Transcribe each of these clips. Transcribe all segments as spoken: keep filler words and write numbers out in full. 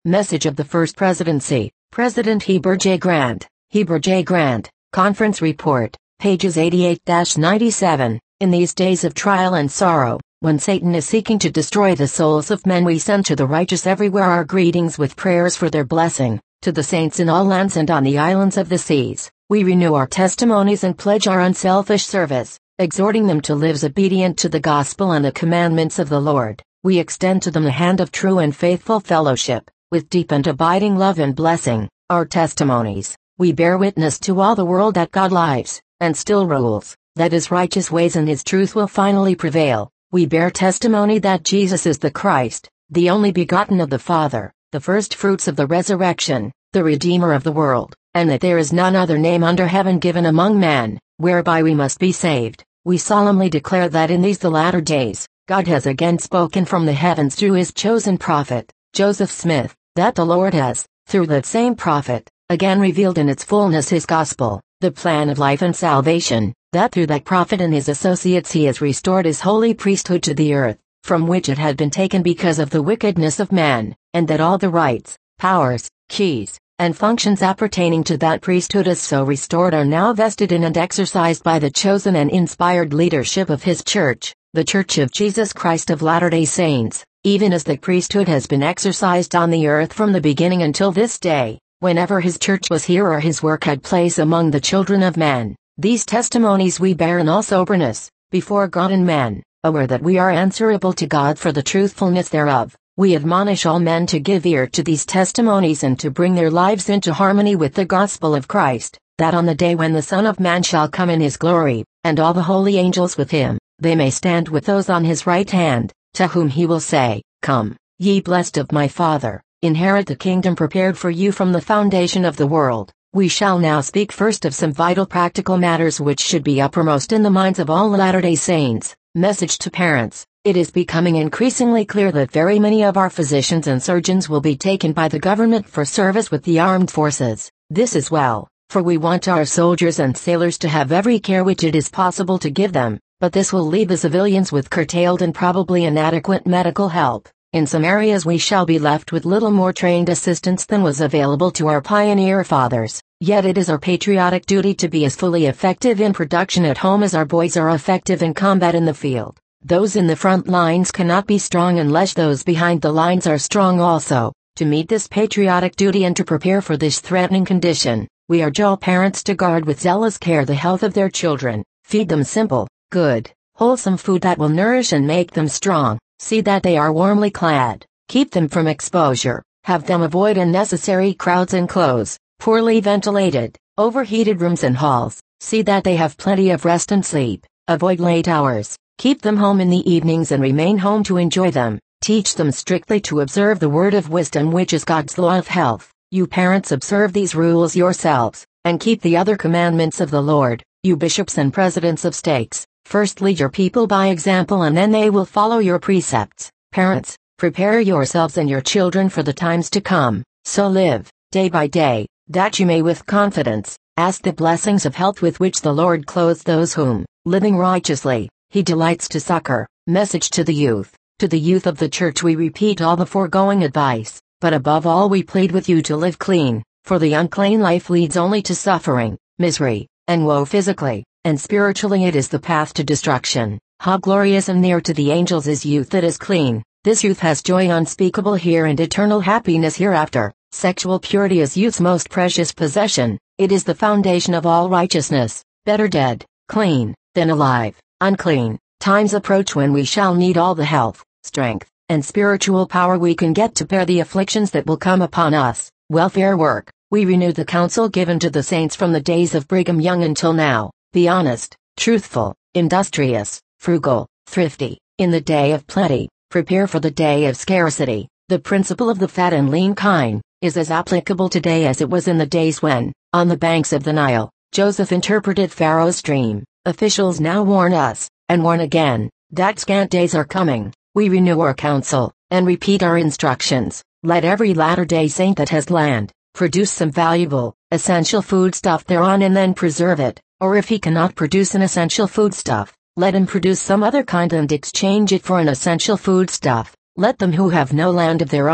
Message of the First Presidency, President Heber J. Grant, Heber J. Grant, Conference Report, pages eighty-eight to ninety-seven. In these days of trial and sorrow, when Satan is seeking to destroy the souls of men, we send to the righteous everywhere our greetings with prayers for their blessing. To the saints in all lands and on the islands of the seas, we renew our testimonies and pledge our unselfish service, exhorting them to live obedient to the gospel and the commandments of the Lord. We extend to them the hand of true and faithful fellowship, with deep and abiding love and blessing. Our testimonies, we bear witness to all the world that God lives, and still rules, that his righteous ways and his truth will finally prevail. We bear testimony that Jesus is the Christ, the only begotten of the Father, the first fruits of the resurrection, the Redeemer of the world, and that there is none other name under heaven given among men, whereby we must be saved. We solemnly declare that in these the latter days, God has again spoken from the heavens through his chosen prophet, Joseph Smith, that the Lord has, through that same prophet, again revealed in its fullness his gospel, the plan of life and salvation, that through that prophet and his associates he has restored his holy priesthood to the earth, from which it had been taken because of the wickedness of man, and that all the rights, powers, keys, and functions appertaining to that priesthood as so restored are now vested in and exercised by the chosen and inspired leadership of his church, the Church of Jesus Christ of Latter-day Saints, even as the priesthood has been exercised on the earth from the beginning until this day, whenever his church was here or his work had place among the children of men. These testimonies we bear in all soberness, before God and men, aware that we are answerable to God for the truthfulness thereof. We admonish all men to give ear to these testimonies and to bring their lives into harmony with the gospel of Christ, that on the day when the Son of Man shall come in his glory, and all the holy angels with him, they may stand with those on his right hand, to whom he will say, Come, ye blessed of my Father, inherit the kingdom prepared for you from the foundation of the world. We shall now speak first of some vital practical matters which should be uppermost in the minds of all Latter-day Saints. Message to parents. It is becoming increasingly clear that very many of our physicians and surgeons will be taken by the government for service with the armed forces. This is well, for we want our soldiers and sailors to have every care which it is possible to give them, but this will leave the civilians with curtailed and probably inadequate medical help. In some areas we shall be left with little more trained assistance than was available to our pioneer fathers. Yet it is our patriotic duty to be as fully effective in production at home as our boys are effective in combat in the field. Those in the front lines cannot be strong unless those behind the lines are strong also. To meet this patriotic duty and to prepare for this threatening condition, we urge all parents to guard with zealous care the health of their children. Feed them simple, good, wholesome food that will nourish and make them strong. See that they are warmly clad. Keep them from exposure. Have them avoid unnecessary crowds and close, poorly ventilated, overheated rooms and halls. See that they have plenty of rest and sleep. Avoid late hours. Keep them home in the evenings and remain home to enjoy them. Teach them strictly to observe the word of wisdom which is God's law of health. You parents observe these rules yourselves, and keep the other commandments of the Lord. You bishops and presidents of states, first lead your people by example and then they will follow your precepts. Parents, prepare yourselves and your children for the times to come. So live, day by day, that you may with confidence, ask the blessings of health with which the Lord clothes those whom, living righteously, he delights to succor. Message to the youth. To the youth of the church we repeat all the foregoing advice, but above all we plead with you to live clean, for the unclean life leads only to suffering, misery, and woe physically, and spiritually it is the path to destruction. How glorious and near to the angels is youth that is clean. This youth has joy unspeakable here and eternal happiness hereafter. Sexual purity is youth's most precious possession. It is the foundation of all righteousness. Better dead, clean, than alive, unclean. Times approach when we shall need all the health, strength, and spiritual power we can get to bear the afflictions that will come upon us. Welfare work. We renew the counsel given to the saints from the days of Brigham Young until now. Be honest, truthful, industrious, frugal, thrifty. In the day of plenty, prepare for the day of scarcity. The principle of the fat and lean kine is as applicable today as it was in the days when, on the banks of the Nile, Joseph interpreted Pharaoh's dream. Officials now warn us, and warn again, that scant days are coming. We renew our counsel, and repeat our instructions. Let every Latter-day Saint that has land, produce some valuable, essential foodstuff thereon and then preserve it, or if he cannot produce an essential foodstuff, let him produce some other kind and exchange it for an essential foodstuff. Let them who have no land of their own,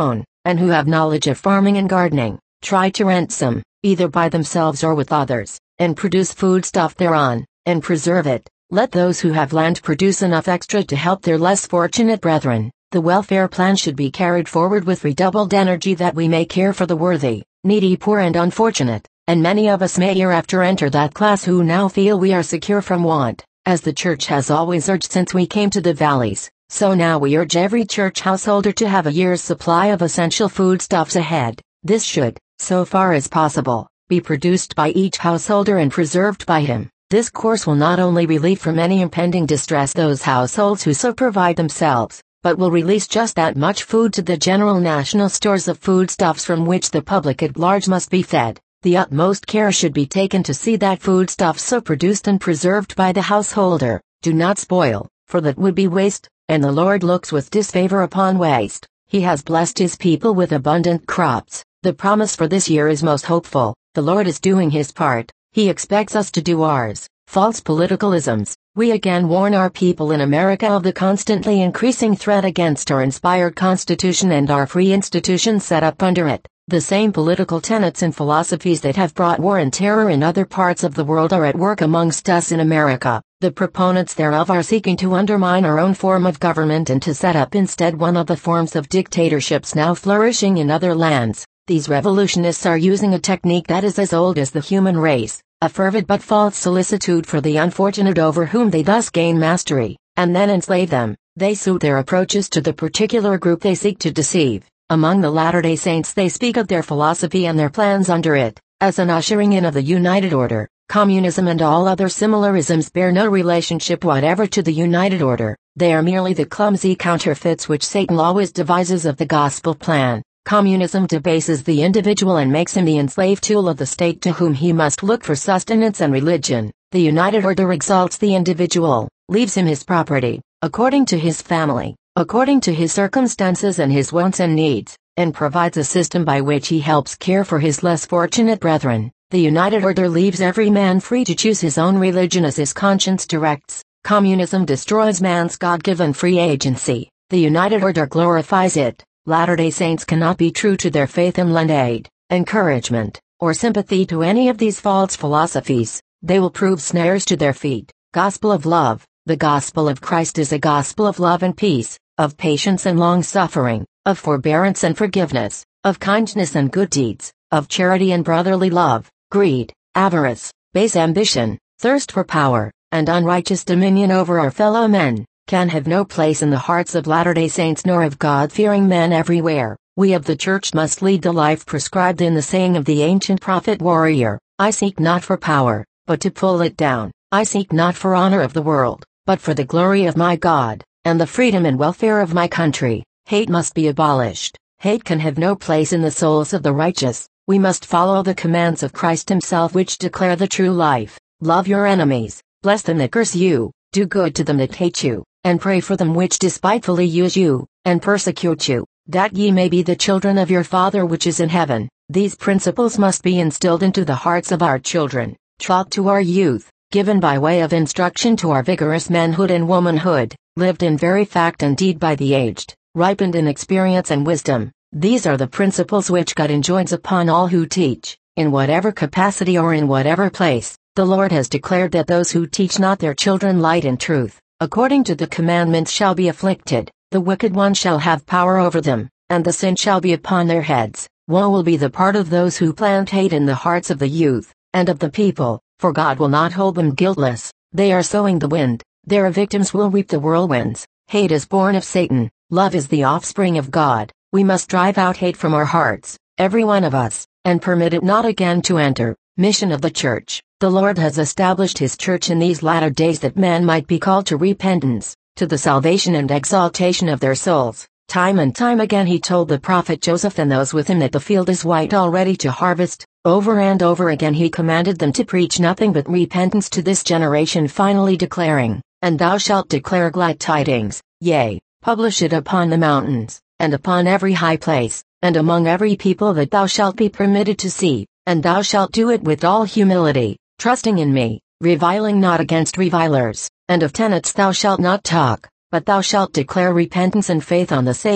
and who have knowledge of farming and gardening, try to rent some, either by themselves or with others, and produce foodstuff thereon, and preserve it. Let those who have land produce enough extra to help their less fortunate brethren. The welfare plan should be carried forward with redoubled energy that we may care for the worthy, needy, poor and unfortunate, and many of us may hereafter enter that class who now feel we are secure from want, as the Church has always urged since we came to the valleys. So now we urge every church householder to have a year's supply of essential foodstuffs ahead. This should, so far as possible, be produced by each householder and preserved by him. This course will not only relieve from any impending distress those households who so provide themselves, but will release just that much food to the general national stores of foodstuffs from which the public at large must be fed. The utmost care should be taken to see that foodstuffs so produced and preserved by the householder do not spoil, for that would be waste, and the Lord looks with disfavor upon waste. He has blessed his people with abundant crops. The promise for this year is most hopeful. The Lord is doing his part. He expects us to do ours. False politicalisms. We again warn our people in America of the constantly increasing threat against our inspired Constitution and our free institutions set up under it. The same political tenets and philosophies that have brought war and terror in other parts of the world are at work amongst us in America. The proponents thereof are seeking to undermine our own form of government and to set up instead one of the forms of dictatorships now flourishing in other lands. These revolutionists are using a technique that is as old as the human race, a fervid but false solicitude for the unfortunate over whom they thus gain mastery, and then enslave them. They suit their approaches to the particular group they seek to deceive. Among the Latter-day Saints they speak of their philosophy and their plans under it, as an ushering in of the United Order. Communism and all other similarisms bear no relationship whatever to the United Order. They are merely the clumsy counterfeits which Satan always devises of the gospel plan. Communism debases the individual and makes him the enslaved tool of the state to whom he must look for sustenance and religion. The United Order exalts the individual, leaves him his property, according to his family, according to his circumstances and his wants and needs, and provides a system by which he helps care for his less fortunate brethren. The United Order leaves every man free to choose his own religion as his conscience directs. Communism destroys man's God-given free agency. The United Order glorifies it. Latter-day Saints cannot be true to their faith and lend aid, encouragement, or sympathy to any of these false philosophies. They will prove snares to their feet. Gospel of love. The gospel of Christ is a gospel of love and peace, of patience and long-suffering, of forbearance and forgiveness, of kindness and good deeds, of charity and brotherly love. Greed, avarice, base ambition, thirst for power, and unrighteous dominion over our fellow men, can have no place in the hearts of Latter-day Saints nor of God-fearing men everywhere. We of the Church must lead the life prescribed in the saying of the ancient prophet warrior, I seek not for power, but to pull it down. I seek not for honor of the world, but for the glory of my God, and the freedom and welfare of my country. Hate must be abolished. Hate can have no place in the souls of the righteous. We must follow the commands of Christ himself which declare the true life. Love your enemies, bless them that curse you, do good to them that hate you, and pray for them which despitefully use you, and persecute you, that ye may be the children of your Father which is in heaven. These principles must be instilled into the hearts of our children, taught to our youth, given by way of instruction to our vigorous manhood and womanhood, lived in very fact and deed by the aged, ripened in experience and wisdom. These are the principles which God enjoins upon all who teach, in whatever capacity or in whatever place. The Lord has declared that those who teach not their children light and truth, according to the commandments, shall be afflicted. The wicked one shall have power over them, and the sin shall be upon their heads. Woe will be the part of those who plant hate in the hearts of the youth, and of the people, for God will not hold them guiltless. They are sowing the wind, their victims will reap the whirlwinds. Hate is born of Satan, love is the offspring of God. We must drive out hate from our hearts, every one of us, and permit it not again to enter. Mission of the Church. The Lord has established his Church in these latter days that men might be called to repentance, to the salvation and exaltation of their souls. Time and time again he told the prophet Joseph and those with him that the field is white already to harvest. Over and over again he commanded them to preach nothing but repentance to this generation, finally declaring, And thou shalt declare glad tidings, yea, publish it upon the mountains, and upon every high place, and among every people that thou shalt be permitted to see, and thou shalt do it with all humility, trusting in me, reviling not against revilers, and of tenets thou shalt not talk, but thou shalt declare repentance and faith on the Savior.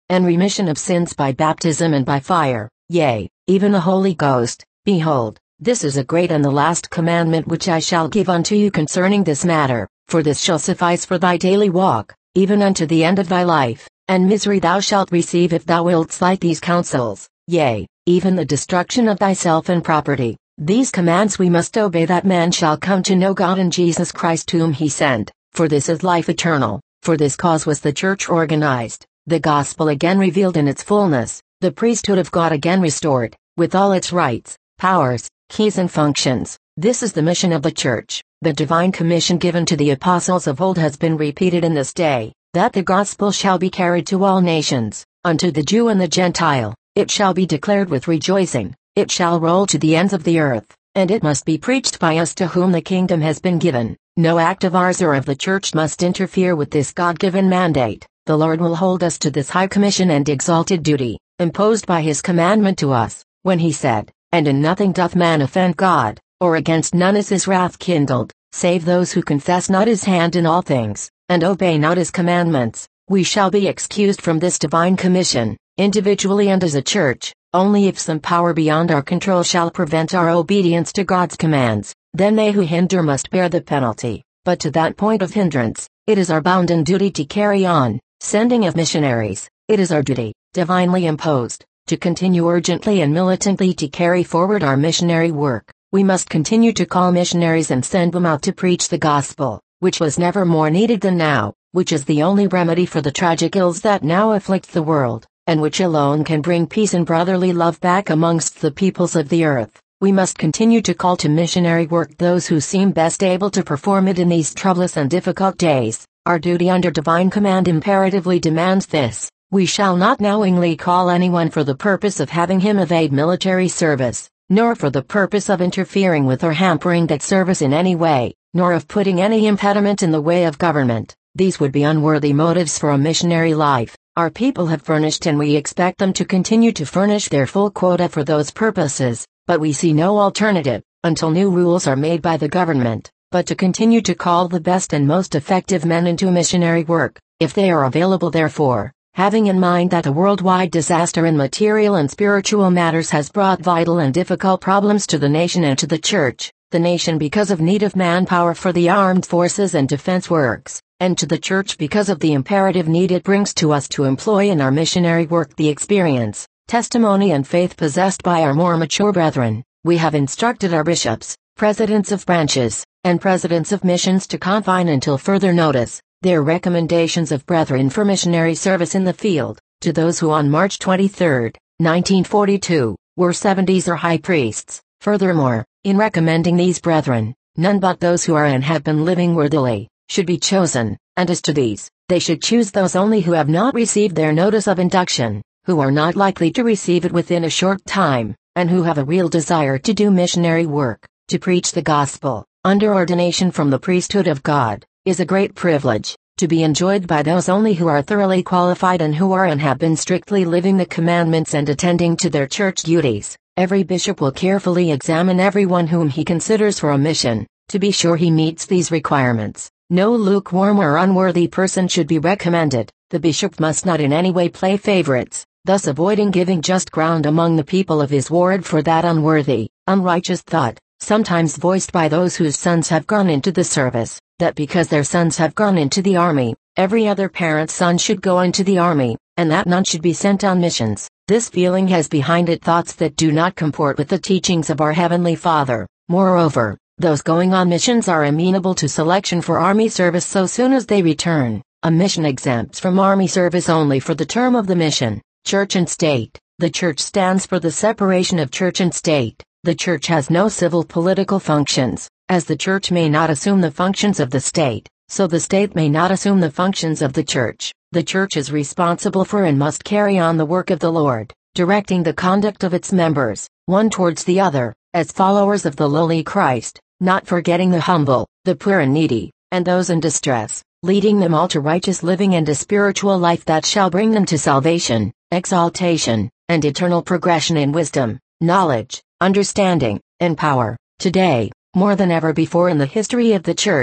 and remission of sins by baptism and by fire, yea, even the Holy Ghost. Behold, this is a great and the last commandment which I shall give unto you concerning this matter, for this shall suffice for thy daily walk, even unto the end of thy life, and misery thou shalt receive if thou wilt slight these counsels, yea, even the destruction of thyself and property. These commands we must obey, that man shall come to know God and Jesus Christ whom he sent, for this is life eternal. For this cause was the church organized, the gospel again revealed in its fullness, the priesthood of God again restored, with all its rights, powers, keys and functions. This is the mission of the church. The divine commission given to the apostles of old has been repeated in this day, that the gospel shall be carried to all nations, unto the Jew and the Gentile. It shall be declared with rejoicing, it shall roll to the ends of the earth, and it must be preached by us to whom the kingdom has been given. No act of ours or of the church must interfere with this God-given mandate. The Lord will hold us to this high commission and exalted duty, imposed by his commandment to us, when he said, "And in nothing doth man offend God, or against none is his wrath kindled, save those who confess not his hand in all things, and obey not his commandments." We shall be excused from this divine commission, individually and as a church, only if some power beyond our control shall prevent our obedience to God's commands. Then they who hinder must bear the penalty. But to that point of hindrance, it is our bounden duty to carry on, sending of missionaries. It is our duty, divinely imposed, to continue urgently and militantly to carry forward our missionary work. We must continue to call missionaries and send them out to preach the gospel, which was never more needed than now, which is the only remedy for the tragic ills that now afflict the world, and which alone can bring peace and brotherly love back amongst the peoples of the earth. We must continue to call to missionary work those who seem best able to perform it in these troublous and difficult days. Our duty under divine command imperatively demands this. We shall not knowingly call anyone for the purpose of having him evade military service, nor for the purpose of interfering with or hampering that service in any way, nor of putting any impediment in the way of government. These would be unworthy motives for a missionary life. Our people have furnished and we expect them to continue to furnish their full quota for those purposes. But we see no alternative, until new rules are made by the government, but to continue to call the best and most effective men into missionary work, if they are available therefore, having in mind that a worldwide disaster in material and spiritual matters has brought vital and difficult problems to the nation and to the church, the nation because of need of manpower for the armed forces and defense works, and to the church because of the imperative need it brings to us to employ in our missionary work the experience, testimony and faith possessed by our more mature brethren. We have instructed our bishops, presidents of branches, and presidents of missions to confine until further notice their recommendations of brethren for missionary service in the field, to those who on March twenty-third, nineteen forty-two, were seventies or high priests. Furthermore, in recommending these brethren, none but those who are and have been living worthily should be chosen, and as to these, they should choose those only who have not received their notice of induction, who are not likely to receive it within a short time, and who have a real desire to do missionary work. To preach the gospel, under ordination from the priesthood of God, is a great privilege, to be enjoyed by those only who are thoroughly qualified and who are and have been strictly living the commandments and attending to their church duties. Every bishop will carefully examine everyone whom he considers for a mission, to be sure he meets these requirements. No lukewarm or unworthy person should be recommended. The bishop must not in any way play favorites, thus avoiding giving just ground among the people of his ward for that unworthy, unrighteous thought, sometimes voiced by those whose sons have gone into the service, that because their sons have gone into the army, every other parent's son should go into the army, and that none should be sent on missions. This feeling has behind it thoughts that do not comport with the teachings of our Heavenly Father. Moreover, those going on missions are amenable to selection for army service so soon as they return. A mission exempts from army service only for the term of the mission. Church and state. The church stands for the separation of church and state. The church has no civil political functions. As the church may not assume the functions of the state, so the state may not assume the functions of the church. The church is responsible for and must carry on the work of the Lord, directing the conduct of its members, one towards the other, as followers of the lowly Christ, not forgetting the humble, the poor and needy, and those in distress, leading them all to righteous living and a spiritual life that shall bring them to salvation, exaltation, and eternal progression in wisdom, knowledge, understanding, and power. Today, more than ever before in the history of the Church,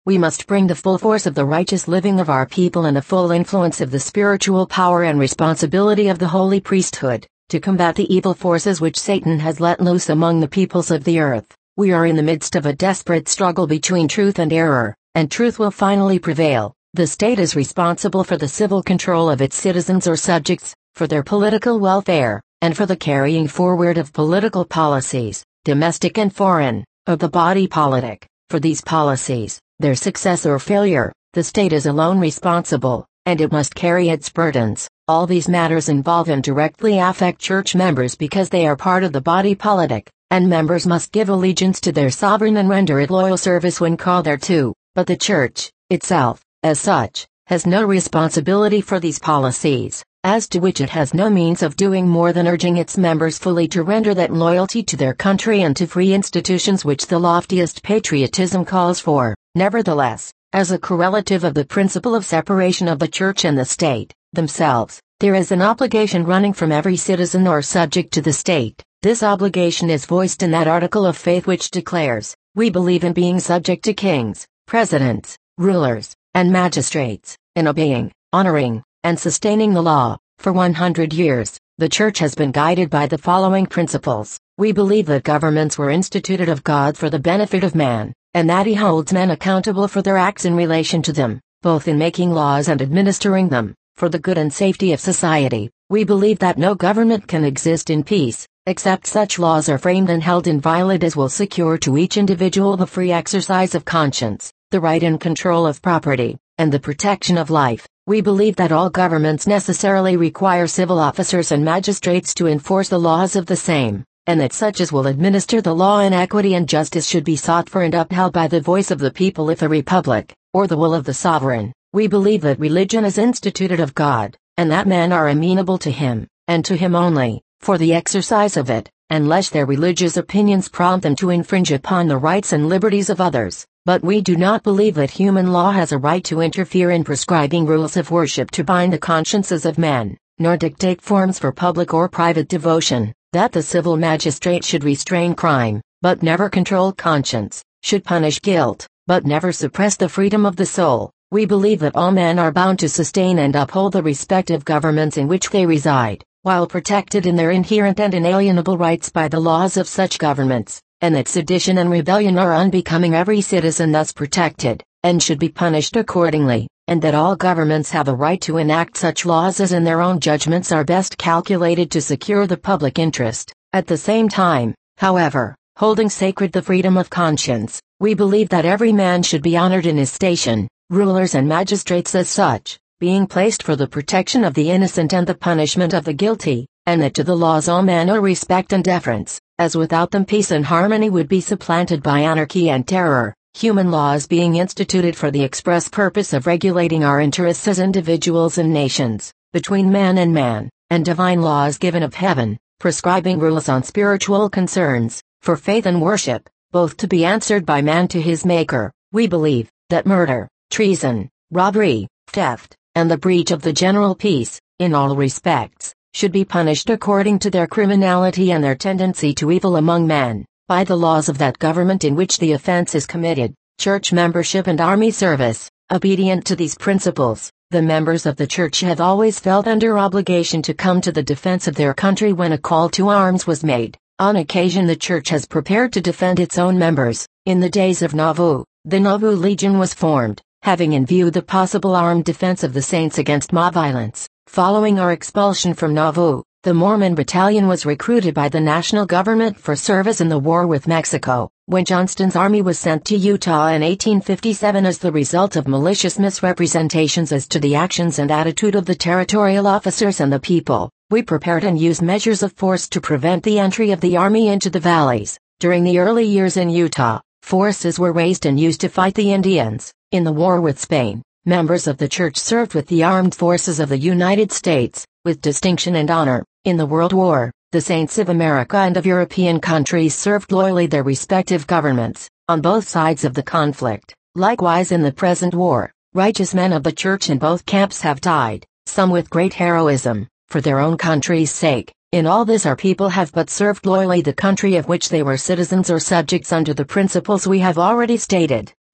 we must bring the full force of the righteous living of our people and the full influence of the spiritual power and responsibility of the holy priesthood, to combat the evil forces which Satan has let loose among the peoples of the earth. We are in the midst of a desperate struggle between truth and error, and truth will finally prevail. The state is responsible for the civil control of its citizens or subjects, for their political welfare, and for the carrying forward of political policies, domestic and foreign, of the body politic. For these policies, their success or failure, the state is alone responsible, and it must carry its burdens. All these matters involve and directly affect church members because they are part of the body politic, and members must give allegiance to their sovereign and render it loyal service when called thereto. But the church, itself, as such, has no responsibility for these policies, as to which it has no means of doing more than urging its members fully to render that loyalty to their country and to free institutions which the loftiest patriotism calls for. Nevertheless, as a correlative of the principle of separation of the church and the state, themselves, there is an obligation running from every citizen or subject to the state. This obligation is voiced in that article of faith which declares, "We believe in being subject to kings, presidents, rulers, and magistrates, in obeying, honoring, and sustaining the law." For one hundred years, the Church has been guided by the following principles. We believe that governments were instituted of God for the benefit of man, and that He holds men accountable for their acts in relation to them, both in making laws and administering them, for the good and safety of society. We believe that no government can exist in peace, except such laws are framed and held inviolate as will secure to each individual the free exercise of conscience, the right and control of property, and the protection of life. We believe that all governments necessarily require civil officers and magistrates to enforce the laws of the same, and that such as will administer the law in equity and justice should be sought for and upheld by the voice of the people if a republic, or the will of the sovereign. We believe that religion is instituted of God, and that men are amenable to Him, and to Him only, for the exercise of it, unless their religious opinions prompt them to infringe upon the rights and liberties of others. But we do not believe that human law has a right to interfere in prescribing rules of worship to bind the consciences of men, nor dictate forms for public or private devotion, that the civil magistrate should restrain crime, but never control conscience, should punish guilt, but never suppress the freedom of the soul. We believe that all men are bound to sustain and uphold the respective governments in which they reside, while protected in their inherent and inalienable rights by the laws of such governments, and that sedition and rebellion are unbecoming every citizen thus protected, and should be punished accordingly, and that all governments have a right to enact such laws as in their own judgments are best calculated to secure the public interest. At the same time, however, holding sacred the freedom of conscience, we believe that every man should be honored in his station, rulers and magistrates as such, being placed for the protection of the innocent and the punishment of the guilty, and that to the laws all men owe respect and deference, as without them peace and harmony would be supplanted by anarchy and terror, human laws being instituted for the express purpose of regulating our interests as individuals and nations, between man and man, and divine laws given of heaven, prescribing rules on spiritual concerns, for faith and worship, both to be answered by man to his Maker. We believe that murder, treason, robbery, theft, and the breach of the general peace, in all respects, should be punished according to their criminality and their tendency to evil among men, by the laws of that government in which the offense is committed. Church membership and army service. Obedient to these principles, the members of the Church have always felt under obligation to come to the defense of their country when a call to arms was made. On occasion the Church has prepared to defend its own members. In the days of Nauvoo, the Nauvoo Legion was formed, having in view the possible armed defense of the saints against mob violence. Following our expulsion from Nauvoo, the Mormon Battalion was recruited by the national government for service in the war with Mexico. When Johnston's army was sent to Utah in eighteen fifty-seven as the result of malicious misrepresentations as to the actions and attitude of the territorial officers and the people, we prepared and used measures of force to prevent the entry of the army into the valleys. During the early years in Utah, forces were raised and used to fight the Indians. In the war with Spain, members of the Church served with the armed forces of the United States, with distinction and honor. In the World War, the saints of America and of European countries served loyally their respective governments, on both sides of the conflict. Likewise in the present war, righteous men of the Church in both camps have died, some with great heroism, for their own country's sake. In all this our people have but served loyally the country of which they were citizens or subjects under the principles we have already stated.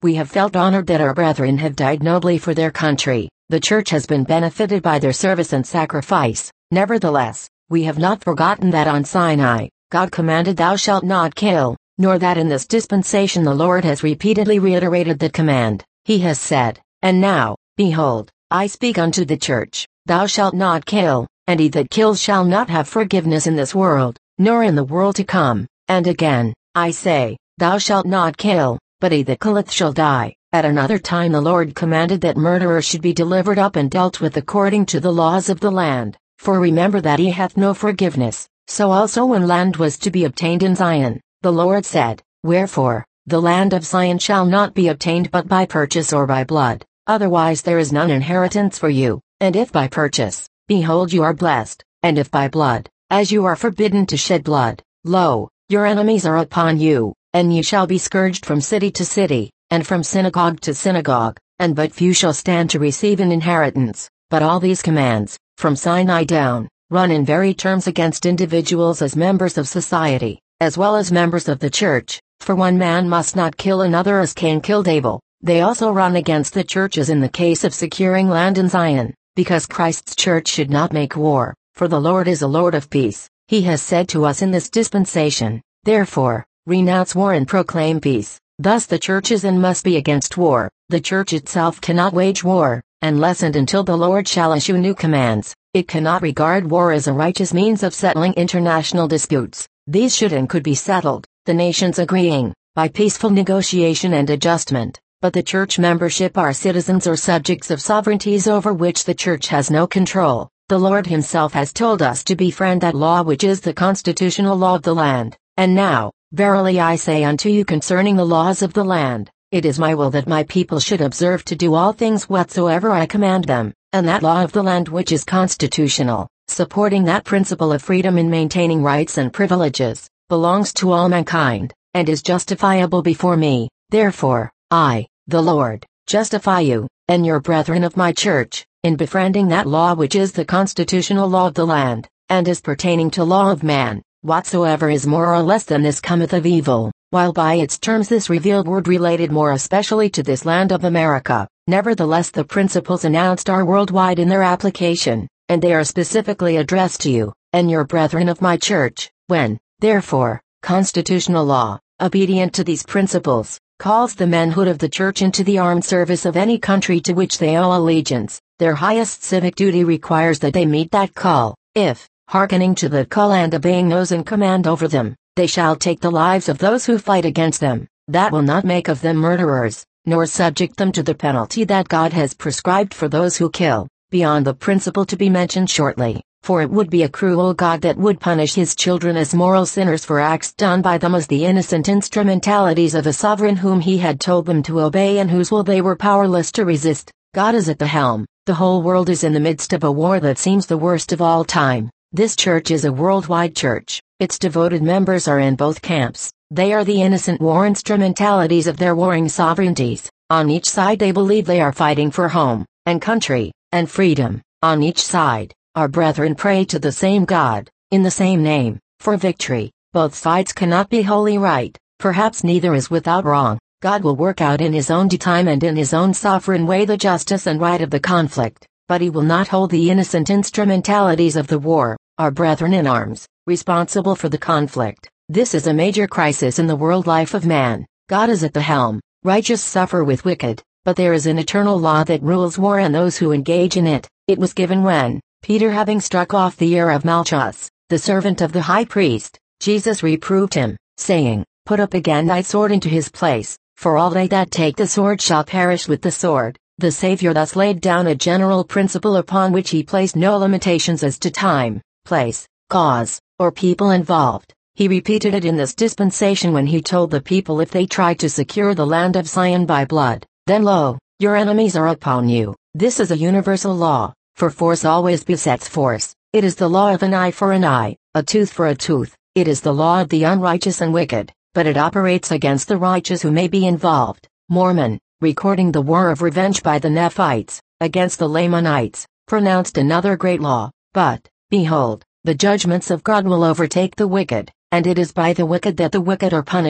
We have felt honored that our brethren have died nobly for their country. The church has been benefited by their service and sacrifice. Nevertheless, we have not forgotten that on Sinai, God commanded thou shalt not kill, nor that in this dispensation the Lord has repeatedly reiterated that command. He has said, and now, behold, I speak unto the church, thou shalt not kill, and he that kills shall not have forgiveness in this world, nor in the world to come. And again, I say, thou shalt not kill, but he that killeth shall die. At another time the Lord commanded that murderers should be delivered up and dealt with according to the laws of the land. For remember that he hath no forgiveness. So also when land was to be obtained in Zion, the Lord said, wherefore, the land of Zion shall not be obtained but by purchase or by blood, otherwise there is none inheritance for you. And if by purchase, behold you are blessed, and if by blood, as you are forbidden to shed blood, lo, your enemies are upon you, and ye shall be scourged from city to city, and from synagogue to synagogue, and but few shall stand to receive an inheritance. But all these commands, from Sinai down, run in very terms against individuals as members of society, as well as members of the church, for one man must not kill another as Cain killed Abel. They also run against the churches in the case of securing land in Zion, because Christ's church should not make war, for the Lord is a Lord of peace. He has said to us in this dispensation, therefore, renounce war and proclaim peace. Thus the church is and must be against war. The church itself cannot wage war, unless and until the Lord shall issue new commands. It cannot regard war as a righteous means of settling international disputes. These should and could be settled, the nations agreeing, by peaceful negotiation and adjustment. But the church membership are citizens or subjects of sovereignties over which the church has no control. The Lord himself has told us to befriend that law which is the constitutional law of the land. And now, verily I say unto you concerning the laws of the land, it is my will that my people should observe to do all things whatsoever I command them, and that law of the land which is constitutional, supporting that principle of freedom in maintaining rights and privileges, belongs to all mankind, and is justifiable before me. Therefore, I, the Lord, justify you, and your brethren of my church, in befriending that law which is the constitutional law of the land, and is pertaining to law of man. Whatsoever is more or less than this cometh of evil, while by its terms this revealed word related more especially to this land of America. Nevertheless the principles announced are worldwide in their application, and they are specifically addressed to you, and your brethren of my church, when, therefore, constitutional law, obedient to these principles, calls the manhood of the church into the armed service of any country to which they owe allegiance, their highest civic duty requires that they meet that call. If, hearkening to the call and obeying those in command over them, they shall take the lives of those who fight against them, that will not make of them murderers, nor subject them to the penalty that God has prescribed for those who kill, beyond the principle to be mentioned shortly, for it would be a cruel God that would punish his children as moral sinners for acts done by them as the innocent instrumentalities of a sovereign whom he had told them to obey and whose will they were powerless to resist. God is at the helm. The whole world is in the midst of a war that seems the worst of all time. This church is a worldwide church. Its devoted members are in both camps. They are the innocent war instrumentalities of their warring sovereignties. On each side they believe they are fighting for home, and country, and freedom. On each side, our brethren pray to the same God, in the same name, for victory. Both sides cannot be wholly right, perhaps neither is without wrong. God will work out in his own due time and in his own sovereign way the justice and right of the conflict, but he will not hold the innocent instrumentalities of the war, our brethren in arms, responsible for the conflict. This is a major crisis in the world life of man. God is at the helm. Righteous suffer with wicked, but there is an eternal law that rules war and those who engage in it. It was given when, Peter having struck off the ear of Malchus, the servant of the high priest, Jesus reproved him, saying, Put up again thy sword into his place, for all they that take the sword shall perish with the sword. The Savior thus laid down a general principle upon which he placed no limitations as to time, place, cause, or people involved. He repeated it in this dispensation when he told the people if they tried to secure the land of Zion by blood, then lo, your enemies are upon you. This is a universal law, for force always besets force. It is the law of an eye for an eye, a tooth for a tooth. It is the law of the unrighteous and wicked, but it operates against the righteous who may be involved. Mormon, recording the war of revenge by the Nephites, against the Lamanites, pronounced another great law, but, behold, the judgments of God will overtake the wicked, and it is by the wicked that the wicked are punished,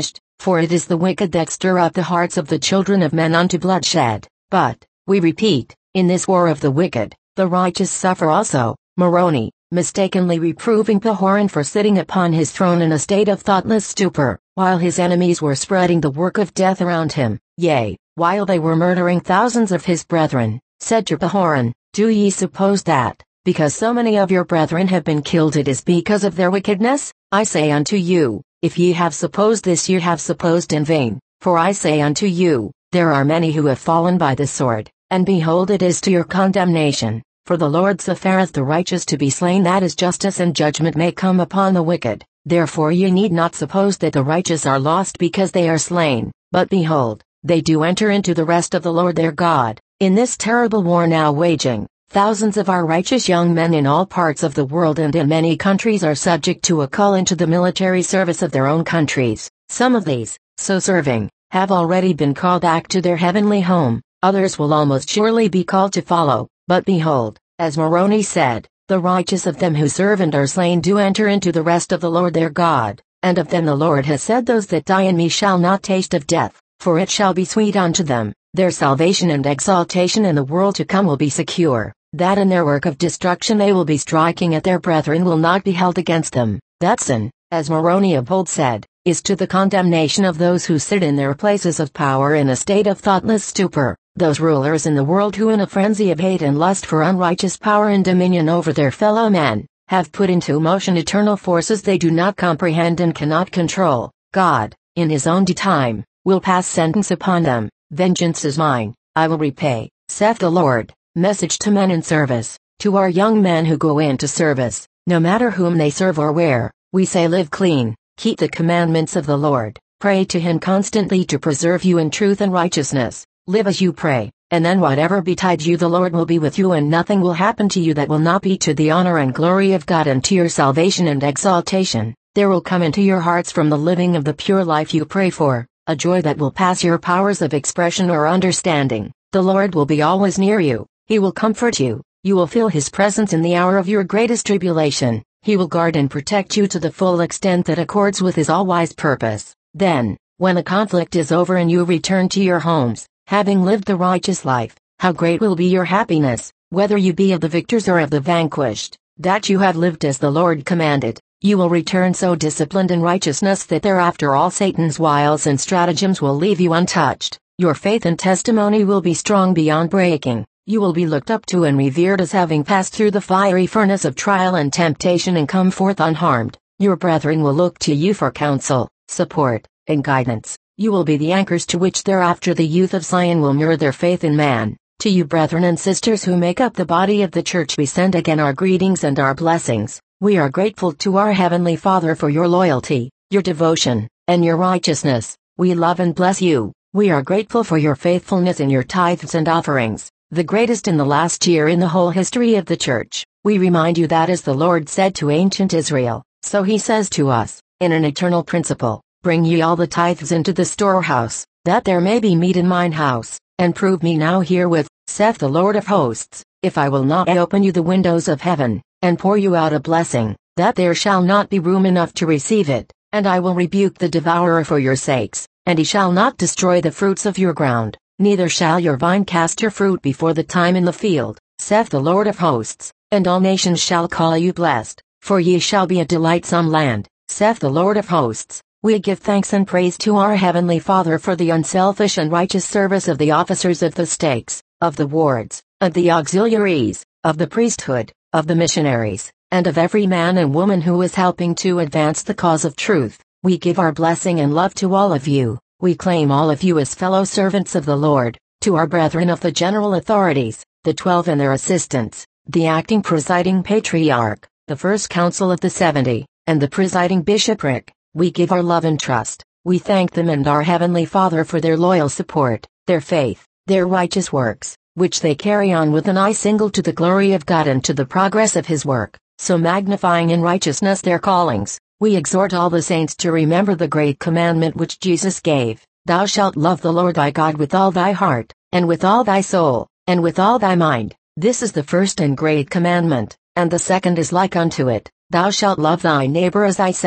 For it is the wicked that stir up the hearts of the children of men unto bloodshed. But, we repeat, in this war of the wicked, the righteous suffer also. Moroni, mistakenly reproving Pahoran for sitting upon his throne in a state of thoughtless stupor, while his enemies were spreading the work of death around him, yea, while they were murdering thousands of his brethren, said to Pahoran, Do ye suppose that, because so many of your brethren have been killed, it is because of their wickedness? I say unto you, if ye have supposed this, ye have supposed in vain. For I say unto you, there are many who have fallen by the sword, and behold, it is to your condemnation. For the Lord suffereth the righteous to be slain, that is justice and judgment may come upon the wicked. Therefore ye need not suppose that the righteous are lost because they are slain, but behold, they do enter into the rest of the Lord their God. In this terrible war now waging, thousands of our righteous young men in all parts of the world and in many countries are subject to a call into the military service of their own countries. Some of these, so serving, have already been called back to their heavenly home, others will almost surely be called to follow. But behold, as Moroni said, the righteous of them who serve and are slain do enter into the rest of the Lord their God, and of them the Lord has said, Those that die in me shall not taste of death, for it shall be sweet unto them. Their salvation and exaltation in the world to come will be secure, that in their work of destruction they will be striking at their brethren will not be held against them. That sin, as Moroni of old said, is to the condemnation of those who sit in their places of power in a state of thoughtless stupor. Those rulers in the world who in a frenzy of hate and lust for unrighteous power and dominion over their fellow men, have put into motion eternal forces they do not comprehend and cannot control. God, in his own due time, will pass sentence upon them. Vengeance is mine, I will repay, saith the Lord. Message to men in service, to our young men who go into service, no matter whom they serve or where, we say live clean, keep the commandments of the Lord, pray to him constantly to preserve you in truth and righteousness. Live as you pray, and then whatever betides you the Lord will be with you, and nothing will happen to you that will not be to the honor and glory of God and to your salvation and exaltation. There will come into your hearts from the living of the pure life you pray for, a joy that will pass your powers of expression or understanding. The Lord will be always near you, he will comfort you, you will feel his presence in the hour of your greatest tribulation, he will guard and protect you to the full extent that accords with his all-wise purpose. Then, when the conflict is over and you return to your homes, having lived the righteous life, how great will be your happiness, whether you be of the victors or of the vanquished, that you have lived as the Lord commanded. You will return so disciplined in righteousness that thereafter all Satan's wiles and stratagems will leave you untouched. Your faith and testimony will be strong beyond breaking. You will be looked up to and revered as having passed through the fiery furnace of trial and temptation and come forth unharmed. Your brethren will look to you for counsel, support, and guidance. You will be the anchors to which thereafter the youth of Zion will moor their faith in man. To you brethren and sisters who make up the body of the church we send again our greetings and our blessings. We are grateful to our Heavenly Father for your loyalty, your devotion, and your righteousness. We love and bless you. We are grateful for your faithfulness in your tithes and offerings, the greatest in the last year in the whole history of the church. We remind you that as the Lord said to ancient Israel, so he says to us, in an eternal principle. Bring ye all the tithes into the storehouse, that there may be meat in mine house, and prove me now herewith, saith the Lord of hosts, if I will not open you the windows of heaven, and pour you out a blessing, that there shall not be room enough to receive it, and I will rebuke the devourer for your sakes, and he shall not destroy the fruits of your ground, neither shall your vine cast her fruit before the time in the field, saith the Lord of hosts, and all nations shall call you blessed, for ye shall be a delightsome land, saith the Lord of hosts. We give thanks and praise to our Heavenly Father for the unselfish and righteous service of the officers of the stakes, of the wards, of the auxiliaries, of the priesthood, of the missionaries, and of every man and woman who is helping to advance the cause of truth. We give our blessing and love to all of you. We claim all of you as fellow servants of the Lord, to our brethren of the general authorities, the twelve and their assistants, the acting presiding patriarch, the first council of the seventy, and the presiding bishopric. We give our love and trust. We thank them and our Heavenly Father for their loyal support, their faith, their righteous works, which they carry on with an eye single to the glory of God and to the progress of his work, so magnifying in righteousness their callings. We exhort all the saints to remember the great commandment which Jesus gave, Thou shalt love the Lord thy God with all thy heart, and with all thy soul, and with all thy mind. This is the first and great commandment, and the second is like unto it, Thou shalt love thy neighbor as thyself.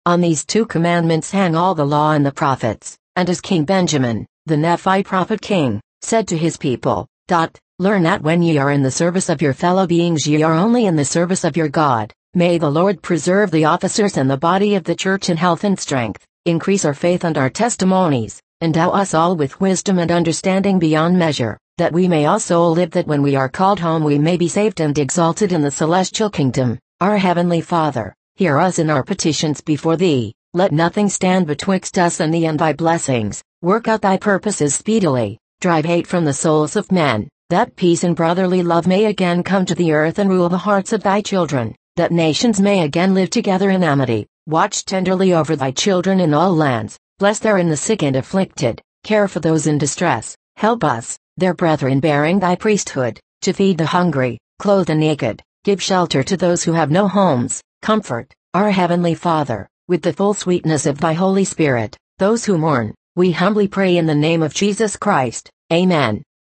On these two commandments hang all the law and the prophets. And as King Benjamin, the Nephite prophet king, said to his people, dot, learn that when ye are in the service of your fellow beings ye are only in the service of your God. May the Lord preserve the officers and the body of the church in health and strength, increase our faith and our testimonies, endow us all with wisdom and understanding beyond measure, that we may also live that when we are called home we may be saved and exalted in the celestial kingdom. Our heavenly Father, hear us in our petitions before thee, let nothing stand betwixt us and thee and thy blessings, work out thy purposes speedily, drive hate from the souls of men, that peace and brotherly love may again come to the earth and rule the hearts of thy children, that nations may again live together in amity, watch tenderly over thy children in all lands, bless therein the sick and afflicted, care for those in distress, help us, their brethren bearing thy priesthood, to feed the hungry, clothe the naked, give shelter to those who have no homes, comfort, our heavenly Father, with the full sweetness of thy Holy Spirit, those who mourn, we humbly pray in the name of Jesus Christ, Amen.